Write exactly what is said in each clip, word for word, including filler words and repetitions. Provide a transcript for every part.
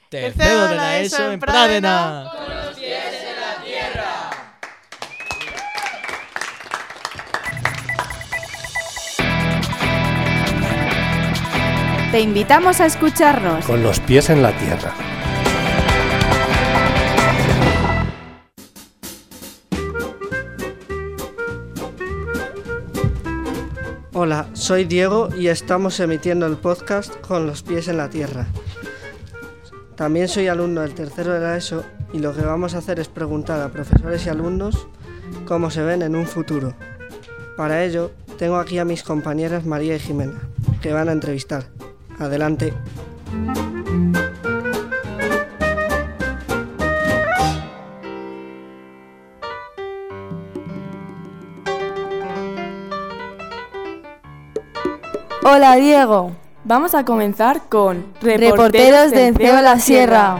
Tercero de la ESO en Pradena. Con los pies en la tierra. Te invitamos a escucharnos. Con los pies en la tierra. Hola, soy Diego y estamos emitiendo el podcast Con los pies en la tierra. También soy alumno del tercero de la ESO y lo que vamos a hacer es preguntar a profesores y alumnos cómo se ven en un futuro. Para ello, tengo aquí a mis compañeras María y Jimena, que van a entrevistar. Adelante. Hola Diego, vamos a comenzar con Reporteros, Reporteros de Enceo la Sierra.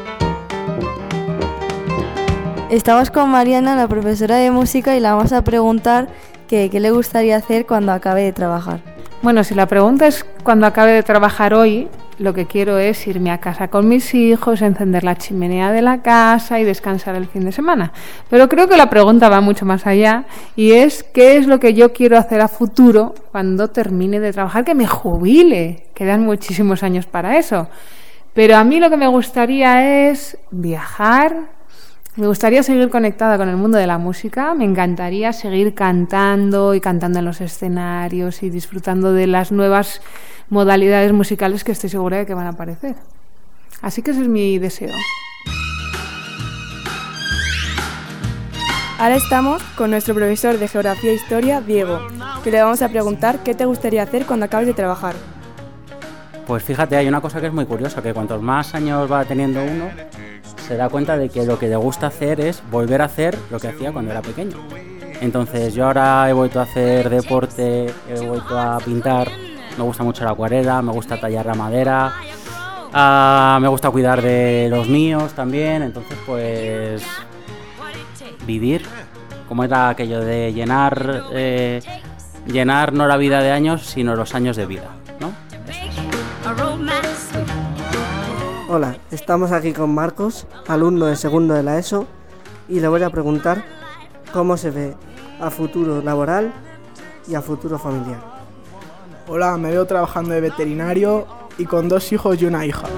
Estamos con Mariana, la profesora de música, y la vamos a preguntar que, qué le gustaría hacer cuando acabe de trabajar. Bueno, si la pregunta es cuando acabe de trabajar hoy, lo que quiero es irme a casa con mis hijos, encender la chimenea de la casa y descansar el fin de semana. Pero creo que la pregunta va mucho más allá y es ¿qué es lo que yo quiero hacer a futuro cuando termine de trabajar? Que me jubile, quedan muchísimos años para eso. Pero a mí lo que me gustaría es viajar. Me gustaría seguir conectada con el mundo de la música, me encantaría seguir cantando y cantando en los escenarios y disfrutando de las nuevas modalidades musicales que estoy segura de que van a aparecer. Así que ese es mi deseo. Ahora estamos con nuestro profesor de Geografía e Historia, Diego, que le vamos a preguntar qué te gustaría hacer cuando acabes de trabajar. Pues fíjate, hay una cosa que es muy curiosa, que cuantos más años va teniendo uno, se da cuenta de que lo que le gusta hacer es volver a hacer lo que hacía cuando era pequeño. Entonces yo ahora he vuelto a hacer deporte, he vuelto a pintar, me gusta mucho la acuarela, me gusta tallar la madera, uh, me gusta cuidar de los míos también, entonces pues vivir, como era aquello de llenar, eh, llenar no la vida de años, sino los años de vida, ¿no? Hola, estamos aquí con Marcos, alumno de segundo de la ESO, y le voy a preguntar cómo se ve a futuro laboral y a futuro familiar. Hola, me veo trabajando de veterinario y con dos hijos y una hija.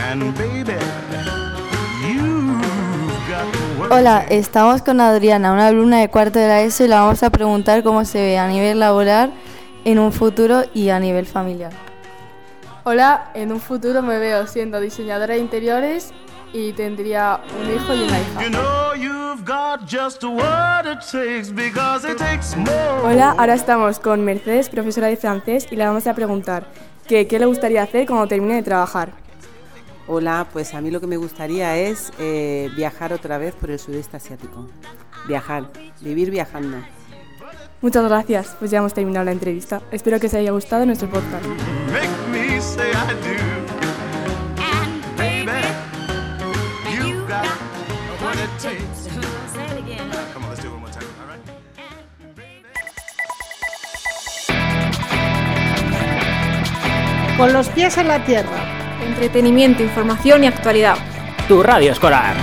Hola, estamos con Adriana, una alumna de cuarto de la ESO, y la vamos a preguntar cómo se ve a nivel laboral en un futuro y a nivel familiar. Hola, en un futuro me veo siendo diseñadora de interiores y tendría un hijo y una hija. Hola, ahora estamos con Mercedes, profesora de francés, y le vamos a preguntar que, qué le gustaría hacer cuando termine de trabajar. Hola, pues a mí lo que me gustaría es eh, viajar otra vez por el sudeste asiático. Viajar, vivir viajando. Muchas gracias, pues ya hemos terminado la entrevista. Espero que os haya gustado nuestro podcast. Con los pies en la tierra. Entretenimiento, información y actualidad. Tu radio escolar.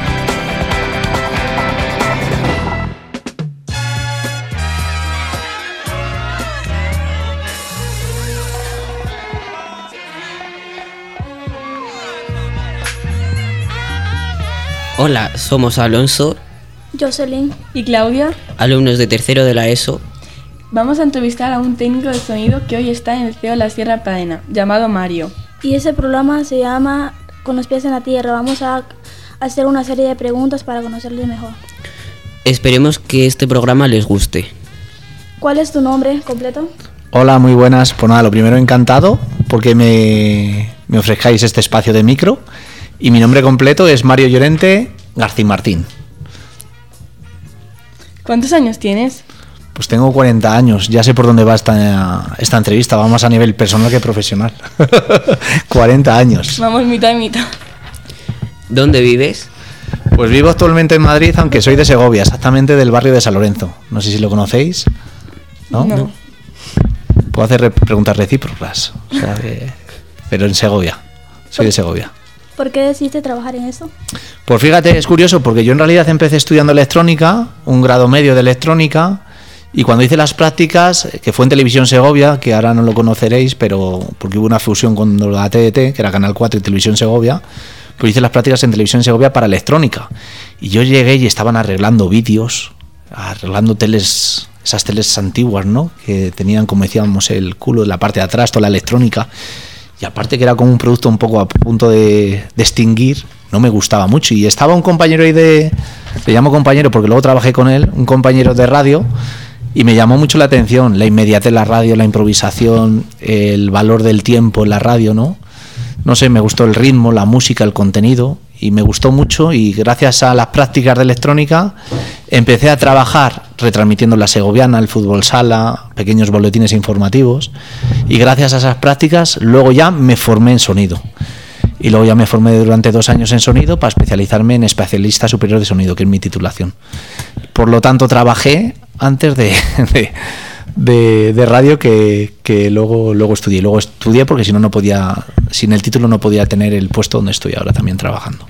Hola, somos Alonso, Jocelyn y Claudia, alumnos de tercero de la ESO. Vamos a entrevistar a un técnico de sonido que hoy está en el C E O La Sierra Pradena, llamado Mario. Y ese programa se llama Con los pies en la tierra. Vamos a hacer una serie de preguntas para conocerles mejor. Esperemos que este programa les guste. ¿Cuál es tu nombre completo? Hola, muy buenas. Pues nada, lo primero, encantado porque me, me ofrezcáis este espacio de micro. Y mi nombre completo es Mario Llorente García Martín. ¿Cuántos años tienes? Pues tengo cuarenta años, ya sé por dónde va esta, esta entrevista, va más a nivel personal que profesional. cuarenta años. Vamos mitad y mitad. ¿Dónde vives? Pues vivo actualmente en Madrid, aunque soy de Segovia, exactamente del barrio de San Lorenzo. No sé si lo conocéis. ¿No? No. Puedo hacer re- preguntas recíprocas, o sea, que... pero en Segovia, soy de Segovia. ¿Por qué decidiste trabajar en eso? Pues fíjate, es curioso porque yo en realidad empecé estudiando electrónica, un grado medio de electrónica, y cuando hice las prácticas, que fue en Televisión Segovia, que ahora no lo conoceréis, pero porque hubo una fusión con la T D T, que era Canal cuatro y Televisión Segovia, pues hice las prácticas en Televisión Segovia para electrónica. Y yo llegué y estaban arreglando vídeos, arreglando teles, esas teles antiguas, ¿no? Que tenían, como decíamos, el culo en la parte de atrás, toda la electrónica. Y aparte que era como un producto un poco a punto de, de extinguir, no me gustaba mucho. Y estaba un compañero ahí de... Le llamo compañero porque luego trabajé con él, un compañero de radio, y me llamó mucho la atención la inmediatez de la radio, la improvisación, el valor del tiempo en la radio, ¿no? No sé, me gustó el ritmo, la música, el contenido, y me gustó mucho, y gracias a las prácticas de electrónica empecé a trabajar retransmitiendo la segoviana, el fútbol sala, pequeños boletines informativos, y gracias a esas prácticas luego ya me formé en sonido. Y luego ya me formé durante dos años en sonido para especializarme en especialista superior de sonido, que es mi titulación. Por lo tanto, trabajé antes de, de, de, de radio que, que luego, luego estudié. Luego estudié porque si no, no podía, sin el título no podía tener el puesto donde estoy ahora también trabajando.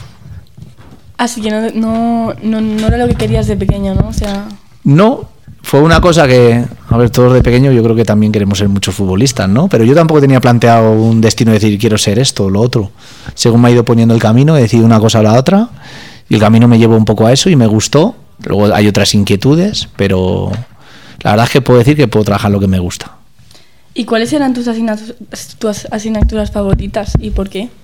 Así que no, no, no, no era lo que querías de pequeño, ¿no? O sea... No, fue una cosa que, a ver, todos de pequeño yo creo que también queremos ser muchos futbolistas, ¿no? Pero yo tampoco tenía planteado un destino de decir quiero ser esto o lo otro. Según me ha ido poniendo el camino, he decidido una cosa o la otra, y el camino me llevó un poco a eso y me gustó. Luego hay otras inquietudes, pero la verdad es que puedo decir que puedo trabajar lo que me gusta. ¿Y cuáles eran tus asignaturas, tus asignaturas favoritas y por qué?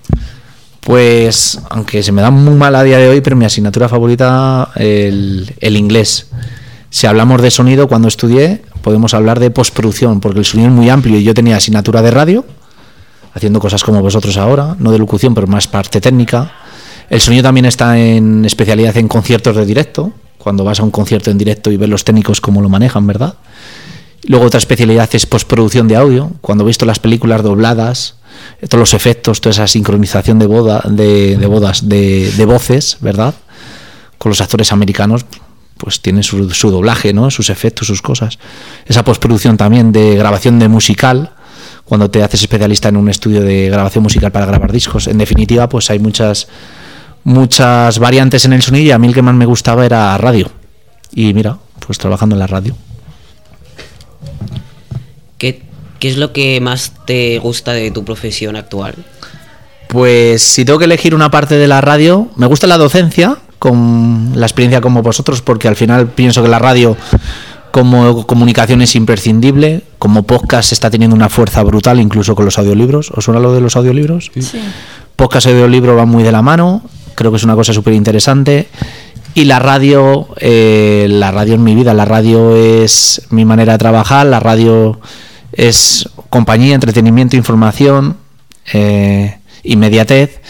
Pues, aunque se me da muy mal a día de hoy, pero mi asignatura favorita, el, el inglés. Si hablamos de sonido, cuando estudié, podemos hablar de postproducción, porque el sonido es muy amplio y yo tenía asignatura de radio, haciendo cosas como vosotros ahora, no de locución, pero más parte técnica. El sonido también está en especialidad en conciertos de directo, cuando vas a un concierto en directo y ves los técnicos cómo lo manejan, ¿verdad? Luego otra especialidad es postproducción de audio, cuando he visto las películas dobladas, todos los efectos, toda esa sincronización de, boda, de, de bodas, de, de voces, ¿verdad? Con los actores americanos, pues tienen su, su doblaje, ¿no? Sus efectos, sus cosas. Esa postproducción también de grabación de musical, cuando te haces especialista en un estudio de grabación musical para grabar discos. En definitiva, pues hay muchas... muchas variantes en el sonido, y a mí el que más me gustaba era radio. Y mira, pues trabajando en la radio. ¿Qué, qué es lo que más te gusta de tu profesión actual? Pues si tengo que elegir una parte de la radio, me gusta la docencia, con la experiencia como vosotros, porque al final pienso que la radio como comunicación es imprescindible. Como podcast está teniendo una fuerza brutal, incluso con los audiolibros. ¿Os suena lo de los audiolibros? Sí. Podcast y audiolibro van muy de la mano. Creo que es una cosa súper interesante. Y la radio, eh, la radio es mi vida, la radio es mi manera de trabajar, la radio es compañía, entretenimiento, información, eh, inmediatez,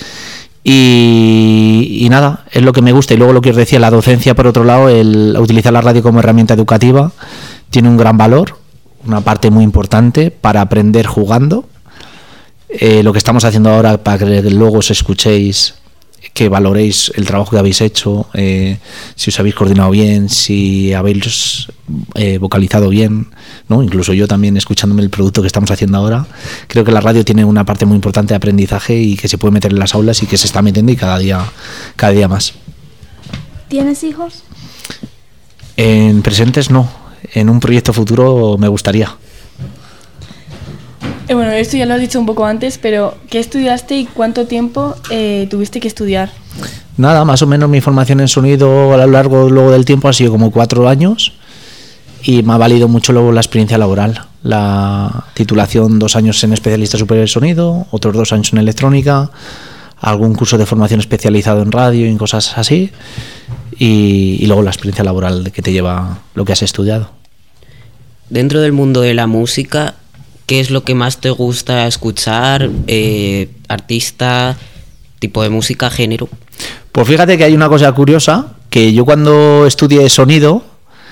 y, y nada, es lo que me gusta. Y luego lo que os decía, la docencia, por otro lado, el utilizar la radio como herramienta educativa tiene un gran valor, una parte muy importante para aprender jugando. Eh, lo que estamos haciendo ahora para que luego os escuchéis, que valoréis el trabajo que habéis hecho, eh, si os habéis coordinado bien, si habéis eh, vocalizado bien, ¿no? Incluso yo también, escuchándome el producto que estamos haciendo ahora, creo que la radio tiene una parte muy importante de aprendizaje y que se puede meter en las aulas y que se está metiendo, y cada día, cada día más. ¿Tienes hijos? En presentes no, en un proyecto futuro me gustaría. Eh, bueno, esto ya lo has dicho un poco antes, pero ¿qué estudiaste y cuánto tiempo eh, tuviste que estudiar? Nada, más o menos mi formación en sonido a lo largo luego del tiempo ha sido como cuatro años, y me ha valido mucho luego la experiencia laboral. La titulación, dos años en especialista superior de sonido, otros dos años en electrónica, algún curso de formación especializado en radio y en cosas así, y, y luego la experiencia laboral que te lleva lo que has estudiado. Dentro del mundo de la música, ¿qué es lo que más te gusta escuchar? Eh, ¿Artista? ¿Tipo de música? ¿Género? Pues fíjate que hay una cosa curiosa, que yo cuando estudié sonido,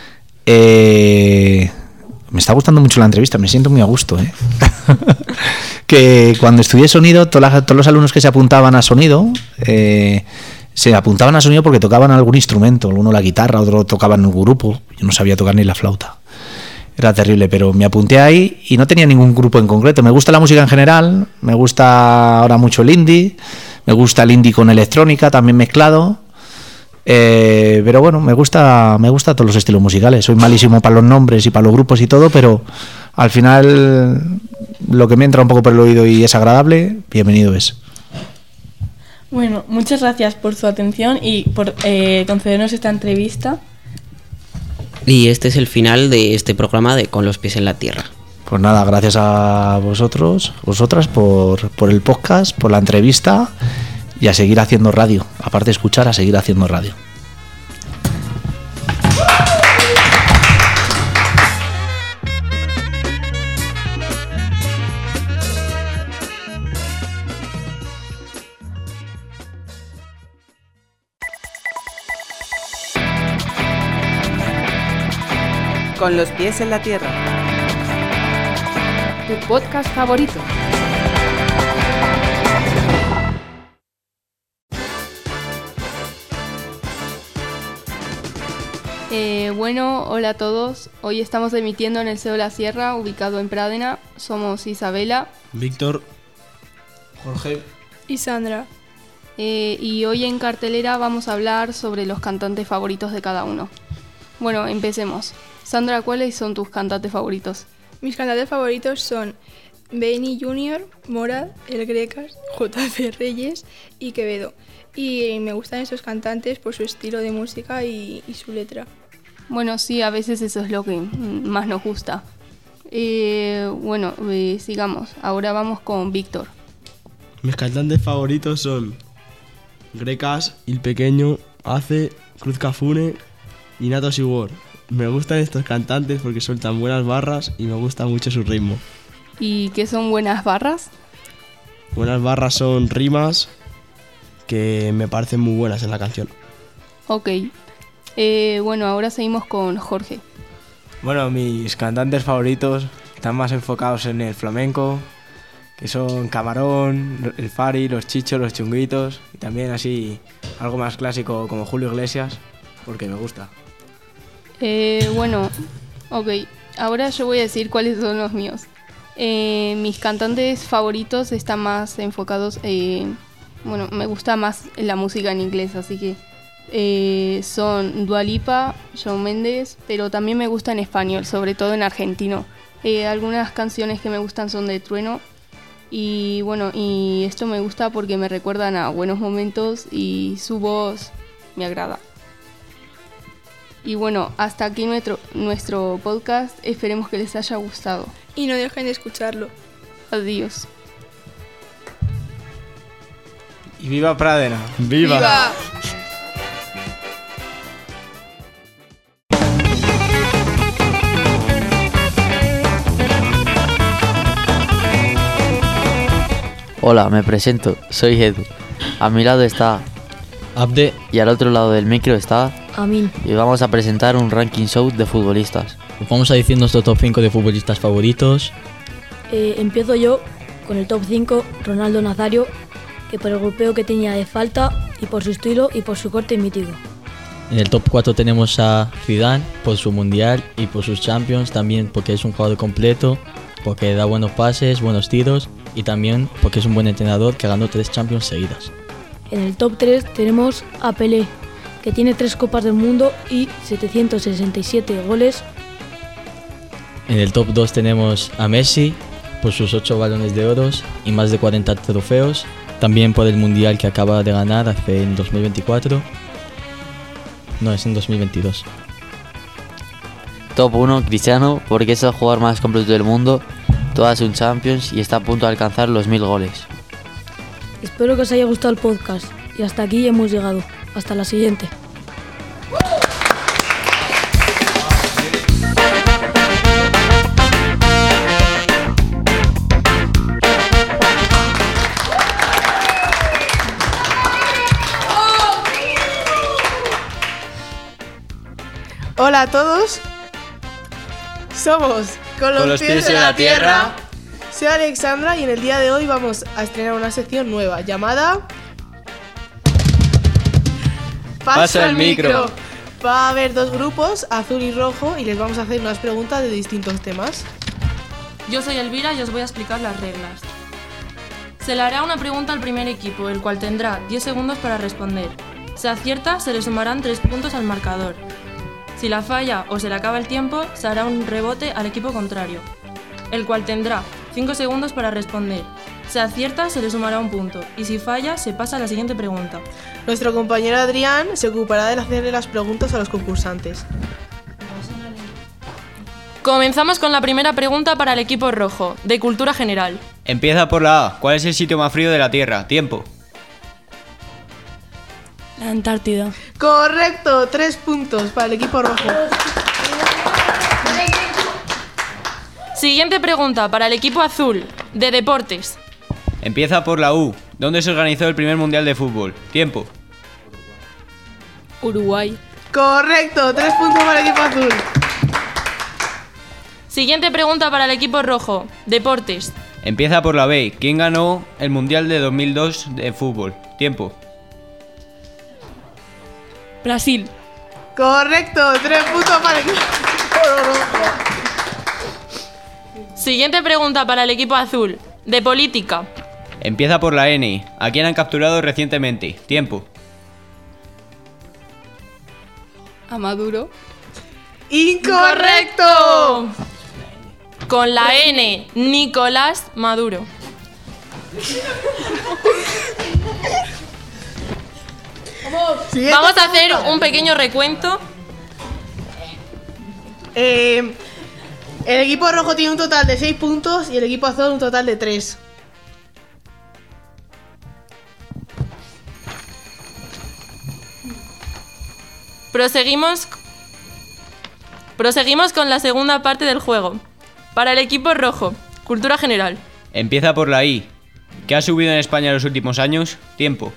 eh, me está gustando mucho la entrevista, me siento muy a gusto, ¿eh? Que cuando estudié sonido, todos, las, todos los alumnos que se apuntaban a sonido, eh, se apuntaban a sonido porque tocaban algún instrumento, uno la guitarra, otro tocaba en un grupo, yo no sabía tocar ni la flauta. Era terrible, pero me apunté ahí y no tenía ningún grupo en concreto. Me gusta la música en general, me gusta ahora mucho el indie, Me gusta el indie con electrónica también mezclado. Eh, pero bueno, me gusta, me gusta todos los estilos musicales. Soy malísimo para los nombres y para los grupos y todo, pero al final lo que me entra un poco por el oído y es agradable, bienvenido es. Bueno, muchas gracias por su atención y por eh, concedernos esta entrevista. Y este es el final de este programa de Con los pies en la tierra. Pues nada, gracias a vosotros, vosotras por, por el podcast, por la entrevista y a seguir haciendo radio. Aparte de escuchar, a seguir haciendo radio. Con los pies en la tierra. Tu podcast favorito. Eh, bueno, hola a todos. Hoy estamos emitiendo en el C E O La Sierra, ubicado en Pradena. Somos Isabela, Víctor, Jorge y Sandra. Eh, y hoy en cartelera vamos a hablar sobre los cantantes favoritos de cada uno. Bueno, empecemos. Sandra, ¿cuáles son tus cantantes favoritos? Mis cantantes favoritos son Benny junior, Morad, El Grecas, J F Reyes y Quevedo. Y me gustan estos cantantes por su estilo de música y, y su letra. Bueno, sí, a veces eso es lo que más nos gusta. Eh, bueno, eh, sigamos. Ahora vamos con Víctor. Mis cantantes favoritos son Grecas, Il Pequeño, Ace, Cruz Cafune y Nato Sigor. Me gustan estos cantantes porque sueltan buenas barras y me gusta mucho su ritmo. ¿Y qué son buenas barras? Buenas barras son rimas que me parecen muy buenas en la canción. Ok. Eh, bueno, ahora seguimos con Jorge. Bueno, mis cantantes favoritos están más enfocados en el flamenco, que son Camarón, el Fari, los Chichos, los Chunguitos, y también así algo más clásico como Julio Iglesias, porque me gusta. Eh, bueno, ok. Ahora yo voy a decir cuáles son los míos. Eh, mis cantantes favoritos están más enfocados, eh, bueno, me gusta más la música en inglés, así que eh, son Dua Lipa, Shawn Mendes, pero también me gusta en español, sobre todo en argentino. Eh, algunas canciones que me gustan son de Trueno y bueno, y esto me gusta porque me recuerdan a buenos momentos y su voz me agrada. Y bueno, hasta aquí nuestro, nuestro podcast, esperemos que les haya gustado. Y no dejen de escucharlo. Adiós. Y viva Pradena. ¡Viva! ¡Viva! Hola, me presento, soy Edu. A mi lado está Abde y al otro lado del micro está Amin. Y vamos a presentar un ranking show de futbolistas. Vamos a decir nuestro top cinco de futbolistas favoritos. Eh, empiezo yo con el top cinco, Ronaldo Nazario, que por el golpeo que tenía de falta y por su estilo y por su corte mítico. En el top cuatro tenemos a Zidane por su mundial y por sus Champions, también porque es un jugador completo, porque da buenos pases, buenos tiros y también porque es un buen entrenador que ganó tres Champions seguidas. En el top tres tenemos a Pelé, que tiene tres Copas del Mundo y setecientos sesenta y siete goles. En el top dos tenemos a Messi por sus ocho balones de oro y más de cuarenta trofeos, también por el mundial que acaba de ganar hace en dos mil veinticuatro. No, es en dos mil veintidós. Top uno, Cristiano, porque es el jugador más completo del mundo, todas un Champions y está a punto de alcanzar los mil goles. Espero que os haya gustado el podcast y hasta aquí hemos llegado. Hasta la siguiente. Hola a todos, somos Con los, Con los pies, pies en la, la tierra. tierra. Soy Alexandra y en el día de hoy vamos a estrenar una sección nueva llamada Pasa, Pasa el micro. micro. Va a haber dos grupos, azul y rojo, y les vamos a hacer unas preguntas de distintos temas. Yo soy Elvira y os voy a explicar las reglas. Se le hará una pregunta al primer equipo, el cual tendrá diez segundos para responder. Si acierta, se le sumarán tres puntos al marcador. Si la falla o se le acaba el tiempo, se hará un rebote al equipo contrario, el cual tendrá cinco segundos para responder. Si acierta, se le sumará un punto, y si falla, se pasa a la siguiente pregunta. Nuestro compañero Adrián se ocupará de hacerle las preguntas a los concursantes. Comenzamos con la primera pregunta para el equipo rojo, de cultura general. Empieza por la A. ¿Cuál es el sitio más frío de la Tierra? Tiempo. La Antártida. Correcto, tres puntos para el equipo rojo. Siguiente pregunta para el equipo azul, de deportes. Empieza por la U. ¿Dónde se organizó el primer mundial de fútbol? Tiempo. Uruguay. Correcto, tres puntos para el equipo azul. Siguiente pregunta para el equipo rojo, deportes. Empieza por la B. ¿Quién ganó el mundial de dos mil dos de fútbol? Tiempo. Brasil. Correcto, tres puntos para el equipo rojo. Siguiente pregunta para el equipo azul, de política. Empieza por la N. ¿A quién han capturado recientemente? Tiempo. A Maduro. ¡Incorrecto! Con la N, Nicolás Maduro. Vamos a hacer un pequeño recuento. Eh, el equipo rojo tiene un total de seis puntos y el equipo azul un total de tres. Proseguimos, proseguimos con la segunda parte del juego. Para el equipo rojo, cultura general. Empieza por la I. ¿Qué ha subido en España en los últimos años? Tiempo.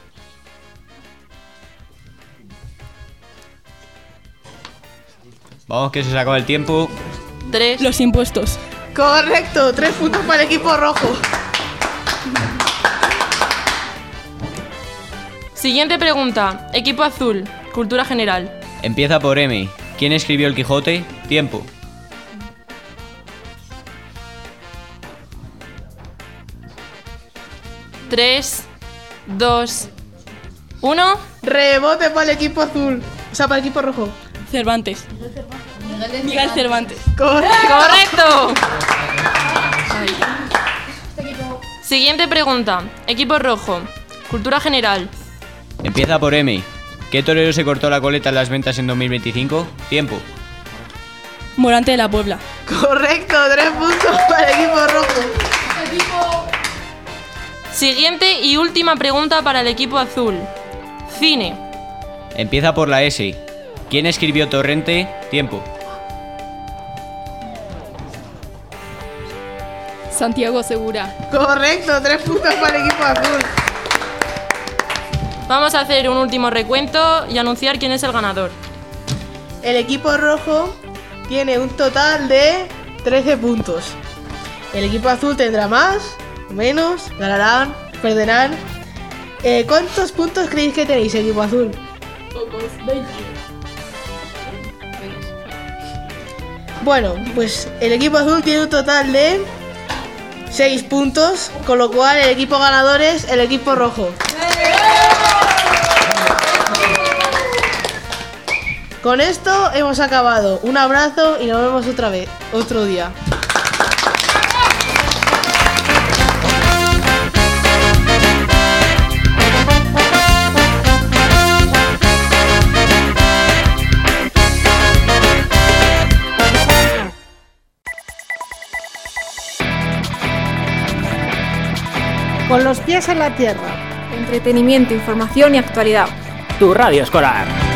Vamos que se acaba el tiempo. Tres. Los impuestos. Correcto, tres puntos para el equipo rojo. Siguiente pregunta, equipo azul, cultura general. Empieza por M. ¿Quién escribió El Quijote? Tiempo. Tres, dos, uno. Rebote para el equipo azul. O sea, para el equipo rojo. Cervantes. Miguel Cervantes. Correcto. Siguiente pregunta, equipo rojo, cultura general. Empieza por M. ¿Qué torero se cortó la coleta en las ventas en dos mil veinticinco? Tiempo. Morante de la Puebla. Correcto, tres puntos para el equipo rojo. Siguiente y última pregunta para el equipo azul. Cine. Empieza por la S. ¿Quién escribió Torrente? Tiempo. Santiago Segura. Correcto, tres puntos para el equipo azul. Vamos a hacer un último recuento y anunciar quién es el ganador. El equipo rojo tiene un total de trece puntos. El equipo azul tendrá más, menos, ganarán, perderán. Eh, ¿Cuántos puntos creéis que tenéis, equipo azul? Pocos, veinte. Bueno, pues el equipo azul tiene un total de seis puntos, con lo cual el equipo ganador es el equipo rojo. Con esto hemos acabado. Un abrazo y nos vemos otra vez, otro día. Con los pies en la tierra. Entretenimiento, información y actualidad. Tu radio escolar.